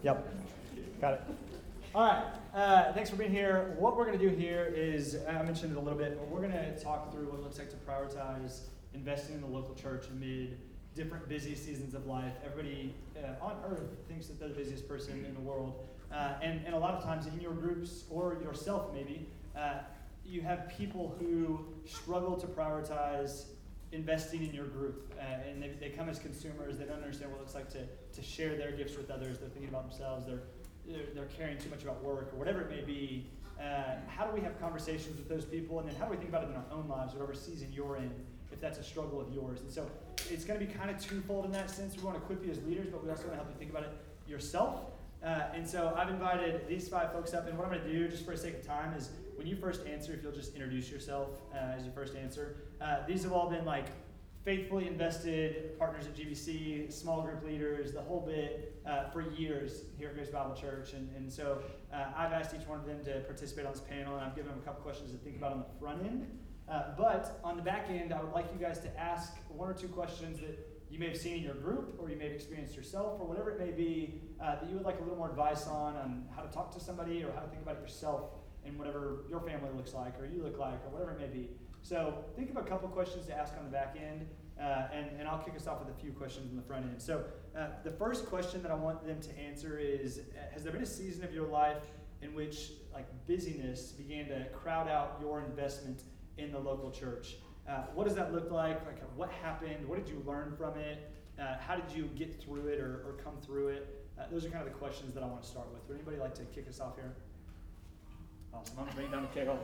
Yep. Got it. All right. Thanks for being here. What we're going to do here is, I mentioned it a little bit, but we're going to talk through what it looks like to prioritize investing in the local church amid different busy seasons of life. Everybody on earth thinks that they're the busiest person in the world. And a lot of times in your groups, or yourself maybe, you have people who struggle to prioritize investing in your group. And they come as consumers. They don't understand what it looks like to share their gifts with others. They're thinking about themselves. They're caring too much about work or whatever it may be. How do we have conversations with those people? And then how do we think about it in our own lives, whatever season you're in, if that's a struggle of yours? And so it's going to be kind of twofold in that sense. We want to equip you as leaders, but we also want to help you think about it yourself. And so I've invited these 5 folks up, and what I'm going to do, just for the sake of time, is when you first answer, if you'll just introduce yourself as your first answer. These have all been like faithfully invested partners at GBC, small group leaders, the whole bit for years here at Grace Bible Church. And so I've asked each one of them to participate on this panel, and I've given them a couple questions to think about on the front end. But on the back end, I would like you guys to ask 1 or 2 questions that you may have seen in your group, or you may have experienced yourself, or whatever it may be, that you would like a little more advice on how to talk to somebody, or how to think about it yourself in whatever your family looks like, or you look like, or whatever it may be. So think of a couple questions to ask on the back end, and I'll kick us off with a few questions on the front end. So the first question that I want them to answer is, has there been a season of your life in which like busyness began to crowd out your investment in the local church? What does that look like? Like, what happened? What did you learn from it? How did you get through it or come through it? Those are kind of the questions that I want to start with. Would anybody like to kick us off here? Awesome. I'm bringing down the table.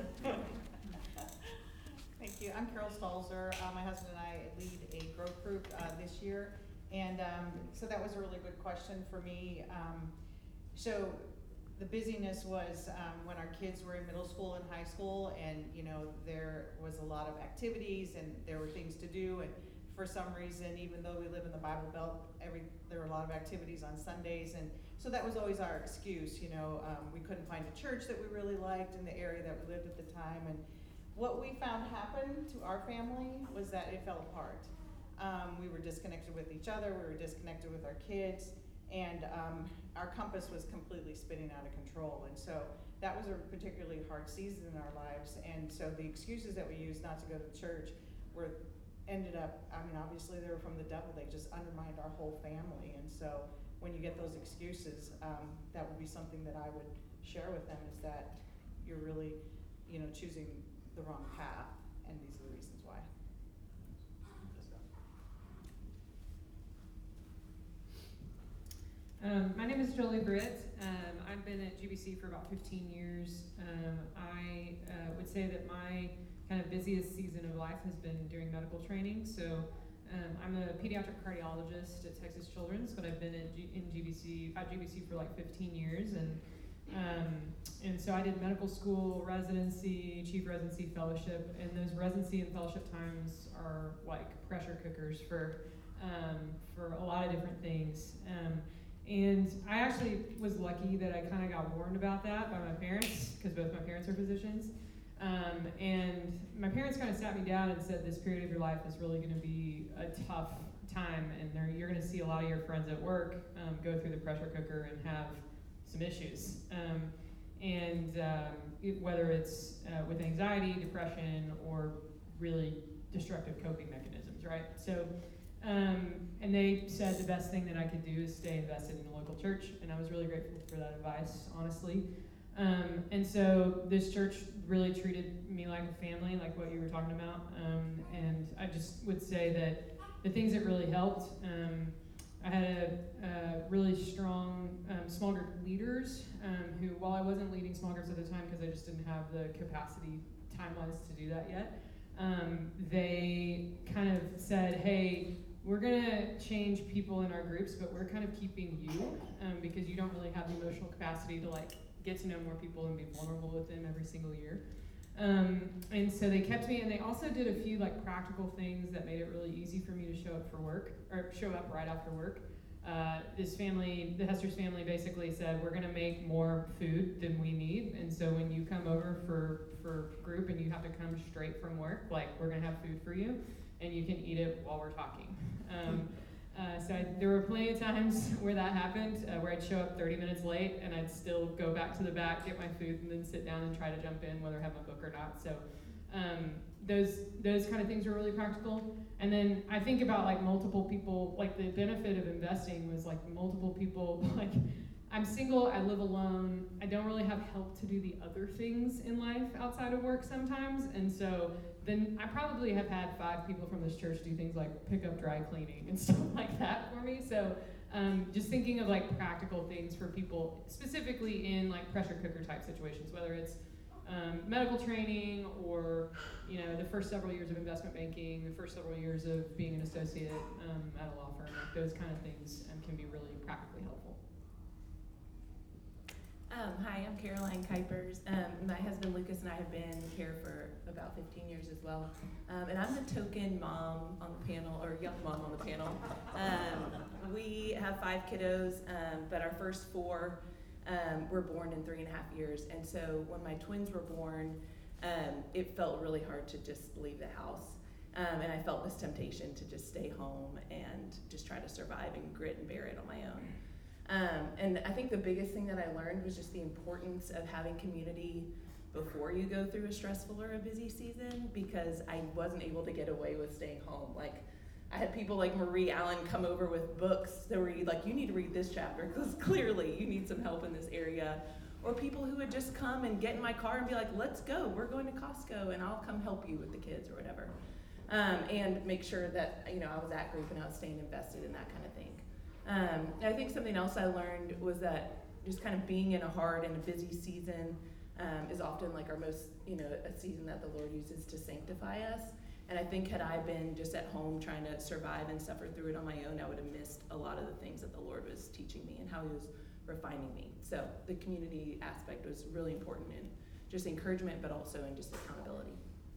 Thank you. I'm Carol Stalzer. My husband and I lead a growth group this year. And so that was a really good question for me. So the busyness was when our kids were in middle school and high school, and there was a lot of activities and there were things to do. And for some reason, even though we live in the Bible Belt, there were a lot of activities on Sundays, and so that was always our excuse. We couldn't find a church that we really liked in the area that we lived at the time, and what we found happened to our family was that it fell apart. We were disconnected with each other, we were disconnected with our kids, and our compass was completely spinning out of control. And so that was a particularly hard season in our lives. And so the excuses that we used not to go to church ended up, obviously they were from the devil. They just undermined our whole family. And so when you get those excuses, that would be something that I would share with them, is that you're really, choosing the wrong path, and these are the reasons why. My name is Jolie Britt. I've been at GBC for about 15 years. I would say that my kind of busiest season of life has been during medical training. So I'm a pediatric cardiologist at Texas Children's, but I've been at GBC for like 15 years, and so I did medical school, residency, chief residency fellowship, and those residency and fellowship times are like pressure cookers for a lot of different things. And I actually was lucky that I kind of got warned about that by my parents, because both my parents are physicians. And my parents kind of sat me down and said, this period of your life is really going to be a tough time, and you're going to see a lot of your friends at work go through the pressure cooker and have some issues. Whether it's with anxiety, depression, or really destructive coping mechanisms, right? So, and they said the best thing that I could do is stay invested in the local church, and I was really grateful for that advice, honestly. And so this church really treated me like a family, like what you were talking about. And I just would say that the things that really helped, I had a really strong small group leaders who, while I wasn't leading small groups at the time because I just didn't have the capacity time-wise to do that yet, they kind of said, hey, we're going to change people in our groups, but we're kind of keeping you because you don't really have the emotional capacity to like get to know more people and be vulnerable with them every single year. And so they kept me, and they also did a few like practical things that made it really easy for me to show up for work, or show up right after work. This family, the Hester's family, basically said, we're going to make more food than we need, and so when you come over for group and you have to come straight from work, like, we're going to have food for you, and you can eat it while we're talking. There were plenty of times where that happened, where I'd show up 30 minutes late and I'd still go back to the back, get my food, and then sit down and try to jump in, whether I have my book or not. So those kind of things are really practical. And then I think about like multiple people, like the benefit of investing was like multiple people, like I'm single, I live alone, I don't really have help to do the other things in life outside of work sometimes, and so then I probably have had 5 people from this church do things like pick up dry cleaning and stuff like that for me. So just thinking of like practical things for people, specifically in like pressure cooker type situations, whether it's medical training or the first several years of investment banking, the first several years of being an associate at a law firm, like those kind of things can be really practically helpful. Hi, I'm Caroline Kuipers. My husband Lucas and I have been here for about 15 years as well. And I'm the token mom on the panel, or young mom on the panel. We have 5 kiddos, but our first 4 were born in 3.5 years. And so when my twins were born, it felt really hard to just leave the house. And I felt this temptation to just stay home and just try to survive and grit and bear it on my own. And I think the biggest thing that I learned was just the importance of having community before you go through a stressful or a busy season, because I wasn't able to get away with staying home. Like, I had people like Marie Allen come over with books that were like, you need to read this chapter because clearly you need some help in this area. Or people who would just come and get in my car and be like, let's go, we're going to Costco and I'll come help you with the kids or whatever. And make sure that, I was at group and I was staying invested in that kind of thing. I think something else I learned was that just kind of being in a hard and a busy season is often like our most, a season that the Lord uses to sanctify us. And I think had I been just at home trying to survive and suffer through it on my own, I would have missed a lot of the things that the Lord was teaching me and how he was refining me. So the community aspect was really important in just encouragement, but also in just accountability.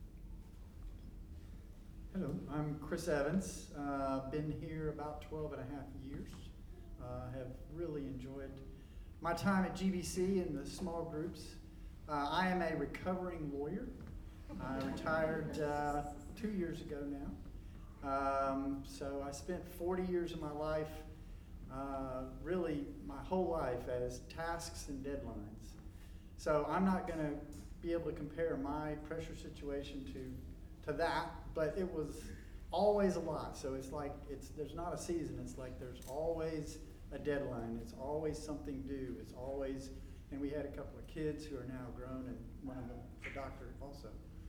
Hello, I'm Chris Evans. Been here about 12 and a half years. Have really enjoyed my time at GBC in the small groups. I am a recovering lawyer. I retired 2 years ago now. So I spent 40 years of my life, really my whole life, as tasks and deadlines. So I'm not going to be able to compare my pressure situation to that, but it was always a lot. So it's like there's not a season. It's like there's always a deadline. It's always something due. It's always, and we had a couple of kids who are now grown, and one of them is a doctor also.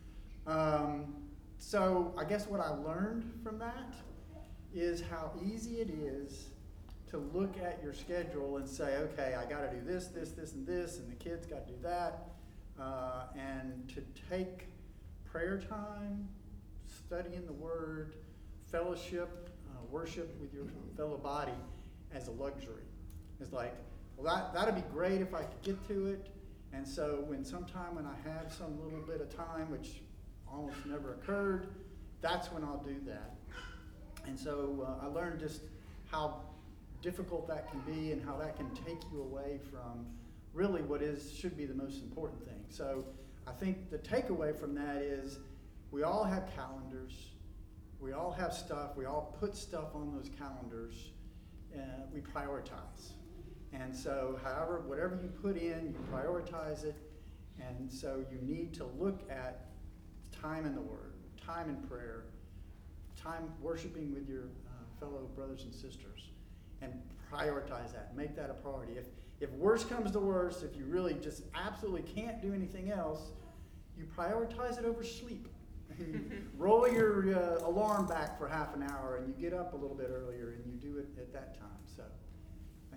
So I guess what I learned from that is how easy it is to look at your schedule and say, okay, I got to do this, this, this, and this, and the kids got to do that, and to take prayer time, studying the Word, fellowship, worship with your fellow body as a luxury. It's like, well, that'd be great if I could get to it. And so when I have some little bit of time, which almost never occurred, that's when I'll do that. And so I learned just how difficult that can be and how that can take you away from really what should be the most important thing. So I think the takeaway from that is we all have calendars, we all have stuff, we all put stuff on those calendars, we prioritize. And so whatever you put in, you prioritize it. And so you need to look at time in the Word, time in prayer, time worshiping with your fellow brothers and sisters, and prioritize that. Make that a priority. If worst comes to worst, if you really just absolutely can't do anything else, you prioritize it over sleep. Roll your alarm back for half an hour, and you get up a little bit earlier, and you do it at that time. So, thank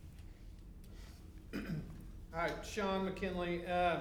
you. Hi, Sean McKinley.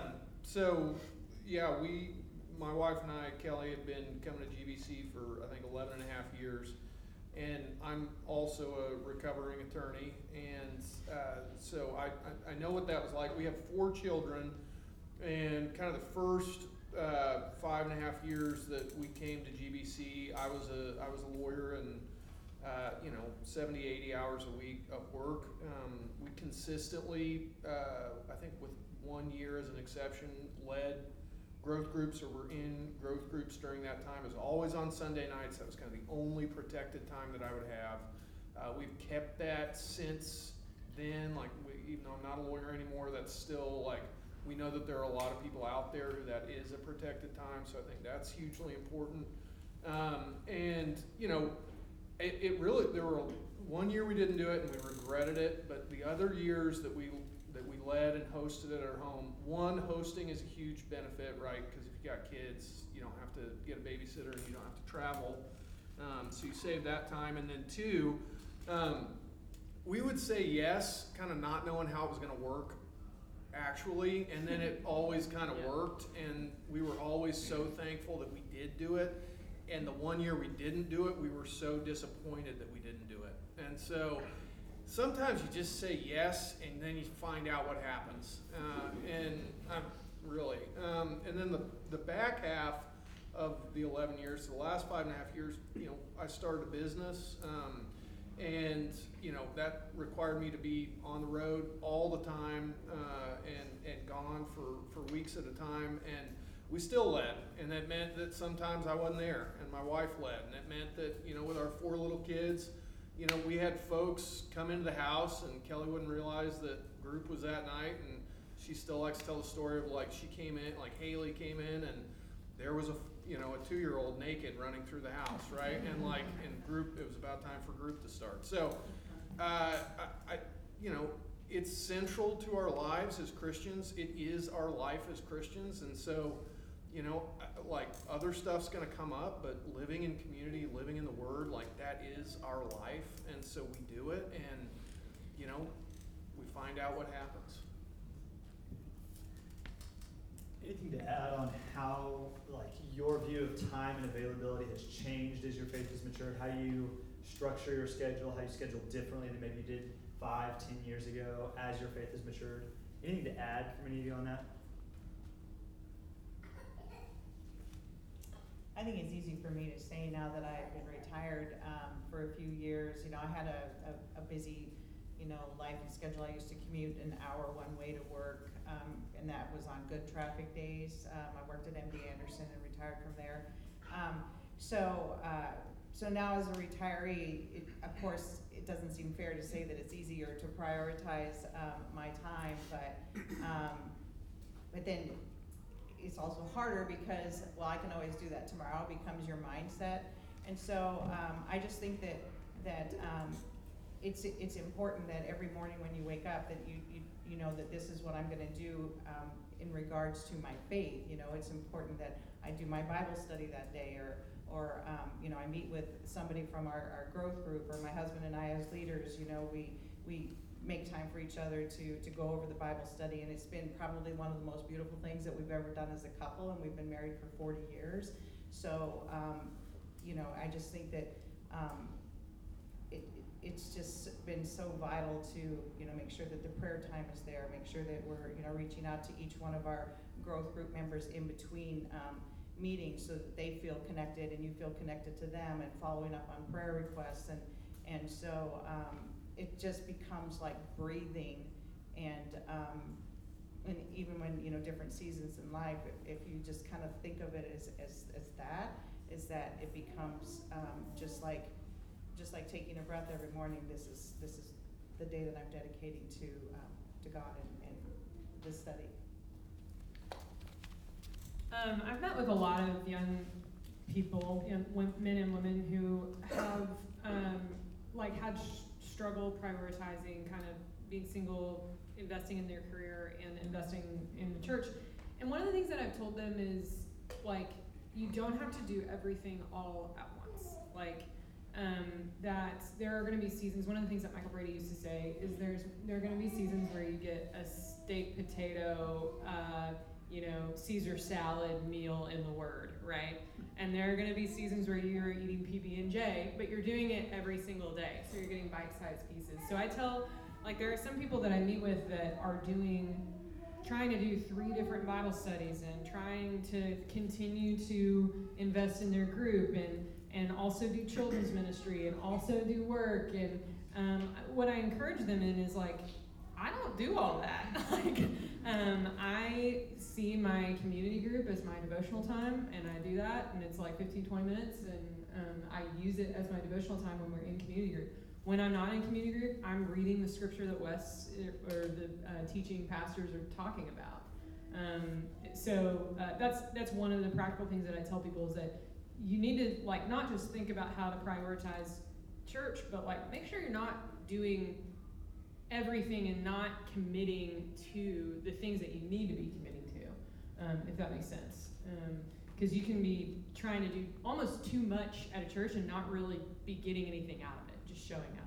My wife and I, Kelly, have been coming to GBC for, I think, 11 and a half years. And I'm also a recovering attorney. And so I know what that was like. We have 4 children. And kind of the first 5.5 years that we came to GBC, I was a lawyer and 70, 80 hours a week of work. We consistently, I think with 1 year as an exception, led growth groups or were in growth groups during that time. It was always on Sunday nights. That was kind of the only protected time that I would have. We've kept that since then. Like, even though I'm not a lawyer anymore, that's still like, we know that there are a lot of people out there who that is a protected time, so I think that's hugely important. And you know, it really, there were one year we didn't do it and we regretted it, but the other years that we led and hosted at our home, one, hosting is a huge benefit, right? Because if you got kids, you don't have to get a babysitter and you don't have to travel. So you save that time. And then two, we would say yes, kind of not knowing how it was going to work actually, and then it always kind of worked, and we were always so thankful that we did do it. And the one year we didn't do it, we were so disappointed that we didn't do it. And so sometimes you just say yes, and then you find out what happens. And then the back half of the 11 years, the last 5.5 years, you know, I started a business, and you know, that required me to be on the road all the time, and gone for weeks at a time, and we still led, and that meant that sometimes I wasn't there, and my wife led, and it meant that, you know, with our 4 little kids, you know, we had folks come into the house, and Kelly wouldn't realize that group was that night, and she still likes to tell the story of, like, she came in, like Haley came in, and there was a 2-year-old naked running through the house, right? And like, in group, it was about time for group to start. So, you know, it's central to our lives as Christians. It is our life as Christians, and so, you know, like, other stuff's going to come up, but living in community, living in the Word, like, that is our life, and so we do it, and, you know, we find out what happens. Anything to add on how, like, your view of time and availability has changed as your faith has matured? How you structure your schedule, how you schedule differently than maybe you did 5-10 years ago as your faith has matured? Anything to add from any of you on that? I think it's easy for me to say now that I've been retired for a few years. You know, I had a busy, you know, life and schedule. I used to commute an hour one way to work, and that was on good traffic days. I worked at MD Anderson and retired from there. So now as a retiree, of course, it doesn't seem fair to say that it's easier to prioritize my time, but then it's also harder because, well, I can always do that tomorrow, becomes your mindset. And so I just think that it's important that every morning when you wake up that you know that this is what I'm going to do in regards to my faith. You know, it's important that I do my Bible study that day, or you know, I meet with somebody from our growth group, or my husband and I as leaders. You know, we make time for each other to go over the Bible study, and it's been probably one of the most beautiful things that we've ever done as a couple, and we've been married for 40 years. So, you know, I just think that it's just been so vital to, you know, make sure that the prayer time is there, make sure that we're, you know, reaching out to each one of our growth group members in between meetings so that they feel connected and you feel connected to them, and following up on prayer requests, and so it just becomes like breathing, and even when, you know, different seasons in life, if you just kind of think of it as that it becomes just like taking a breath every morning. This is the day that I'm dedicating to God and this study. I've met with a lot of young people, men and women who have had struggle prioritizing, kind of being single, investing in their career, and investing in the church. And one of the things that I've told them is, like, you don't have to do everything all at once. Like, that there are going to be seasons. One of the things that Michael Brady used to say is there are going to be seasons where you get a steak, potato, Caesar salad meal in the Word, right? And there are going to be seasons where you're eating PB&J, but you're doing it every single day, so you're getting bite-sized pieces. So I tell, like, there are some people that I meet with that are trying to do 3 different Bible studies and trying to continue to invest in their group and also do children's ministry and also do work. And what I encourage them in is, like, I don't do all that. I see my community group as my devotional time, and I do that, and it's like 15-20 minutes, and I use it as my devotional time when we're in community group. When I'm not in community group, I'm reading the scripture that Wes or the teaching pastors are talking about. That's one of the practical things that I tell people is that you need to like not just think about how to prioritize church, but like make sure you're not doing everything and not committing to the things that you need to be committing to, if that makes sense. Because you can be trying to do almost too much at a church and not really be getting anything out of it, just showing up.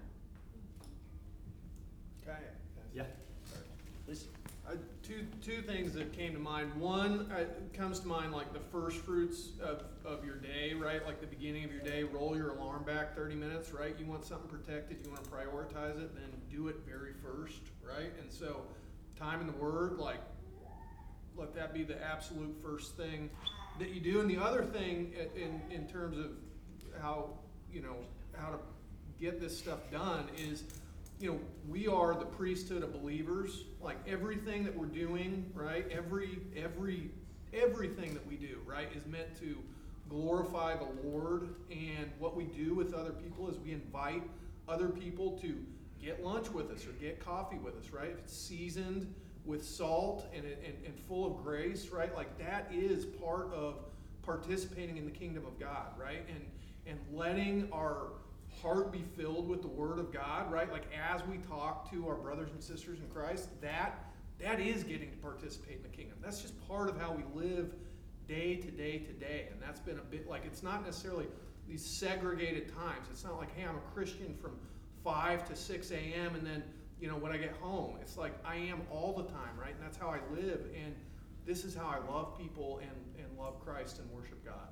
Okay. Yeah. Please. Two things that came to mind. One, comes to mind like the first fruits of your day, right? Like the beginning of your day, roll your alarm back 30 minutes, right? You want something protected, you want to prioritize it, then do it very first, right? And so time in the Word, like let that be the absolute first thing that you do. And the other thing in terms of how to get this stuff done is, we are the priesthood of believers. Like everything that we're doing, right? Everything that we do, right, is meant to glorify the Lord. And what we do with other people is we invite other people to get lunch with us or get coffee with us, right? If it's seasoned with salt and full of grace, right? Like that is part of participating in the kingdom of God, right? And letting our heart be filled with the Word of God, right? Like as we talk to our brothers and sisters in Christ, that is getting to participate in the kingdom. That's just part of how we live day to day to day. And that's been a bit like, it's not necessarily these segregated times. It's not like, hey, I'm a Christian from 5 to 6 a.m. and then, when I get home, it's like I am all the time, right? And that's how I live. And this is how I love people and love Christ and worship God.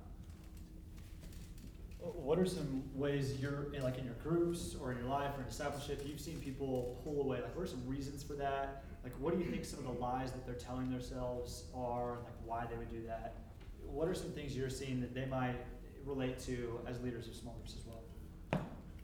What are some ways you're in your groups or in your life or in discipleship, you've seen people pull away? Like, what are some reasons for that? Like, what do you think some of the lies that they're telling themselves are, and like why they would do that? What are some things you're seeing that they might relate to as leaders of small groups as well?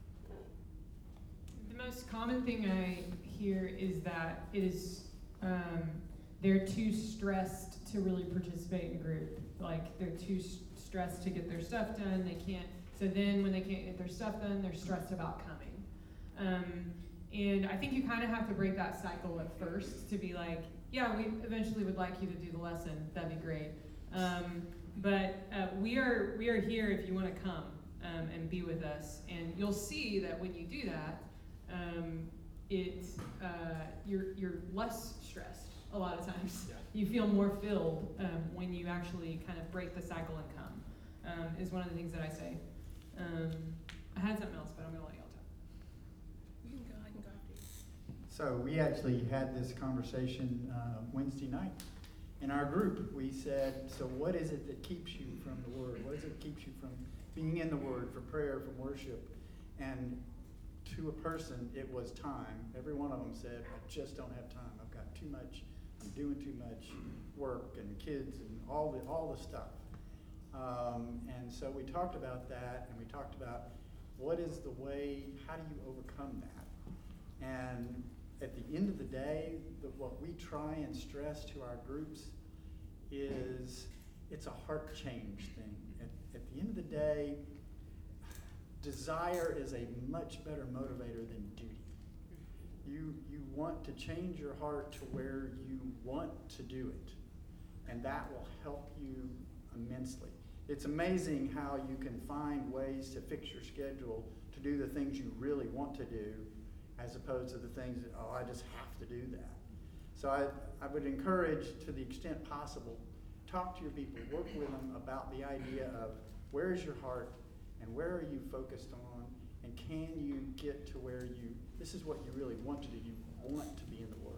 The most common thing I hear is that it is they're too stressed to really participate in group. Like they're too stressed to get their stuff done. They can't. So then when they can't get their stuff done, they're stressed about coming. And I think you kind of have to break that cycle at first to be like, yeah, we eventually would like you to do the lesson. That'd be great. But we are here if you want to come and be with us. And you'll see that when you do that, you're less stressed a lot of times. Yeah. You feel more filled when you actually kind of break the cycle and come, is one of the things that I say. I had something else, but I'm going to let y'all talk. You can go, I can go after you. So we actually had this conversation Wednesday night in our group. We said, so what is it that keeps you from the Word? What is it that keeps you from being in the Word, for prayer, from worship? And to a person, it was time. Every one of them said, I just don't have time. I've got too much. I'm doing too much work and kids and all the stuff. And so we talked about that, and we talked about what is the way, how do you overcome that? And at the end of the day, what we try and stress to our groups is it's a heart change thing. At the end of the day, desire is a much better motivator than duty. You want to change your heart to where you want to do it, and that will help you immensely. It's amazing how you can find ways to fix your schedule to do the things you really want to do, as opposed to the things that, I just have to do that. So I would encourage, to the extent possible, talk to your people, work with them about the idea of where is your heart and where are you focused on, and can you get to where this is what you really want to do. You want to be in the Word.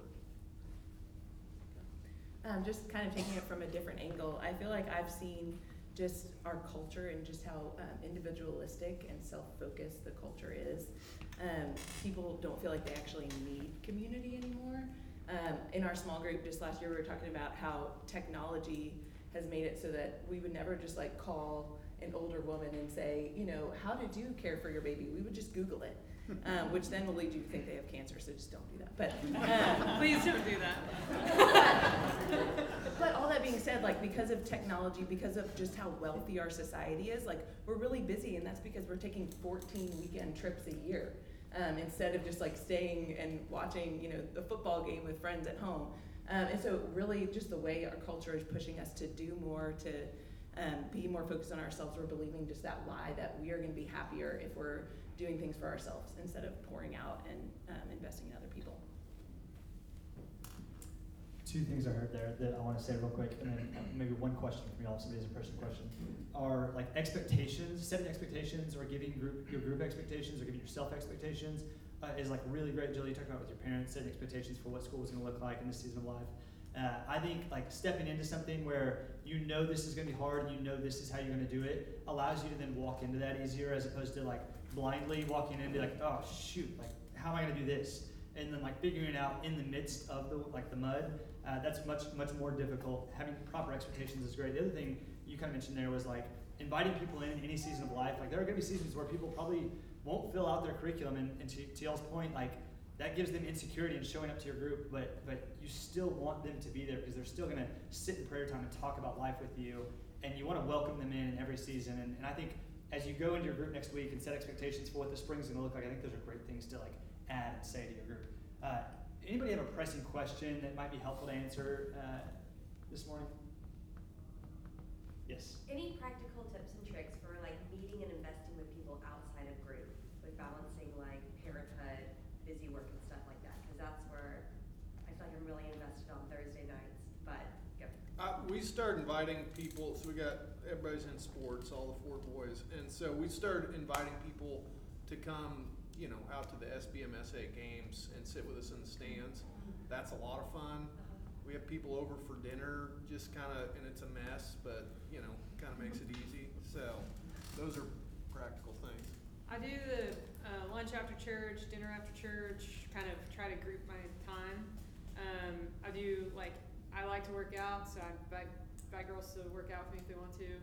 Just kind of taking it from a different angle, I feel like I've seen just our culture and just how individualistic and self-focused the culture is. People don't feel like they actually need community anymore. In our small group just last year, we were talking about how technology has made it so that we would never just like call an older woman and say, how did you care for your baby? We would just Google it, which then will lead you to think they have cancer, so just don't do that. But please don't do that. But all that being said, like because of technology, because of just how wealthy our society is, like we're really busy, and that's because we're taking 14 weekend trips a year. instead of just like staying and watching, the football game with friends at home. And so really just the way our culture is pushing us to do more, to be more focused on ourselves. We're believing just that lie that we are going to be happier if we're doing things for ourselves instead of pouring out and investing in other people. Two things I heard there that I want to say real quick, and then maybe one question from y'all, if somebody has a personal question, are like expectations, setting expectations, or giving your group expectations, or giving yourself expectations is like really great. Jill, you talked about with your parents, setting expectations for what school is going to look like in this season of life. I think like stepping into something where this is going to be hard and this is how you're going to do it allows you to then walk into that easier, as opposed to like blindly walking in and be like, oh shoot, like how am I going to do this? And then like figuring it out in the midst of the mud. That's much more difficult. Having proper expectations is great. The other thing you kind of mentioned there was like inviting people in any season of life. Like there are going to be seasons where people probably won't fill out their curriculum, and to y'all's point, like that gives them insecurity in showing up to your group, but you still want them to be there because they're still going to sit in prayer time and talk about life with you, and you want to welcome them in every season. And I think as you go into your group next week and set expectations for what the spring's going to look like, I think those are great things to like add and say to your group. Anybody have a pressing question that might be helpful to answer this morning? Yes. Any practical tips and tricks for like meeting and investing with people outside of group, with balancing like parenthood, busy work, and stuff like that? Because that's where I feel like I'm really invested on Thursday nights. But go. We start inviting people. So everybody's in sports, all the 4 boys, and so we started inviting people to come, out to the SBMSA games and sit with us in the stands. That's a lot of fun. We have people over for dinner, just kind of, and it's a mess, but kind of makes it easy. So those are practical things. I do the lunch after church, dinner after church, kind of try to group my time. I like to work out, so I invite girls to work out with me if they want to.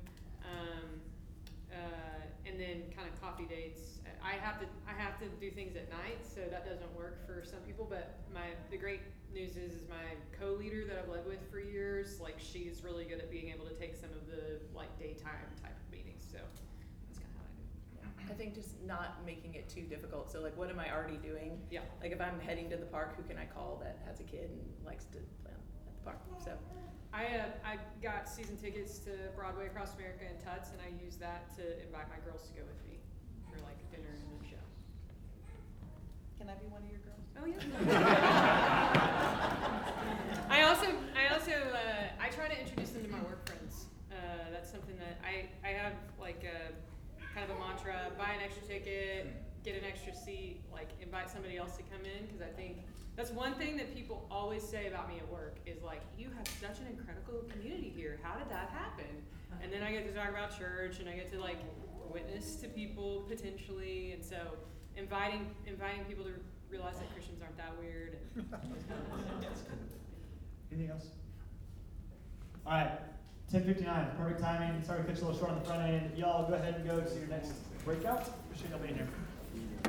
And then kind of coffee dates. I have to do things at night, so that doesn't work for some people. But the great news is my co-leader that I've led with for years, like she's really good at being able to take some of the like daytime type of meetings. So that's kind of how I do it. I think just not making it too difficult. So like, what am I already doing? Yeah. Like if I'm heading to the park, who can I call that has a kid and likes to play at the park? So I got season tickets to Broadway Across America and Tuts, and I use that to invite my girls to go with me for like dinner and a show. Can I be one of your girls? Oh yeah. I try to introduce them to my work friends. That's something that I have like a kind of a mantra: buy an extra ticket, get an extra seat, like invite somebody else to come in, because I think that's one thing that people always say about me at work is like, you have such an incredible community here. How did that happen? And then I get to talk about church, and I get to like witness to people potentially, and so inviting people to realize that Christians aren't that weird. Anything else? All right, 10:59, perfect timing. Sorry, pitch a little short on the front end. Y'all go ahead and go to your next breakout. Appreciate y'all being here.